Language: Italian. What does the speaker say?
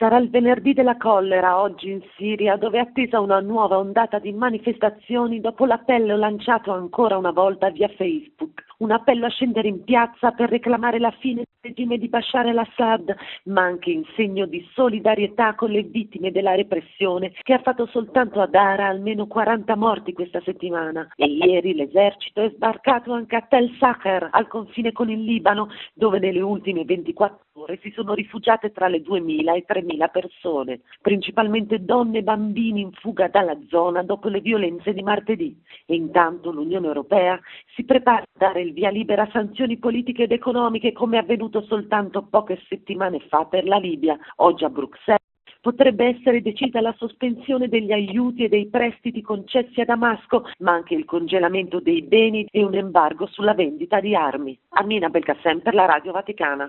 Sarà il venerdì della collera oggi in Siria, dove è attesa una nuova ondata di manifestazioni dopo l'appello lanciato ancora una volta via Facebook. Un appello a scendere in piazza per reclamare la fine del regime di Bashar al-Assad, ma anche in segno di solidarietà con le vittime della repressione che ha fatto soltanto a Dara almeno 40 morti questa settimana. E ieri l'esercito è sbarcato anche a Tel Sacher, al confine con il Libano, dove nelle ultime 24 ore si sono rifugiate tra le 2.000 e 3.000 persone, principalmente donne e bambini in fuga dalla zona dopo le violenze di martedì. E intanto l'Unione Europea si prepara a dare il via libera a sanzioni politiche ed economiche, come è avvenuto soltanto poche settimane fa per la Libia. Oggi a Bruxelles potrebbe essere decisa la sospensione degli aiuti e dei prestiti concessi a Damasco, ma anche il congelamento dei beni e un embargo sulla vendita di armi. Amina Belkacem per la Radio Vaticana.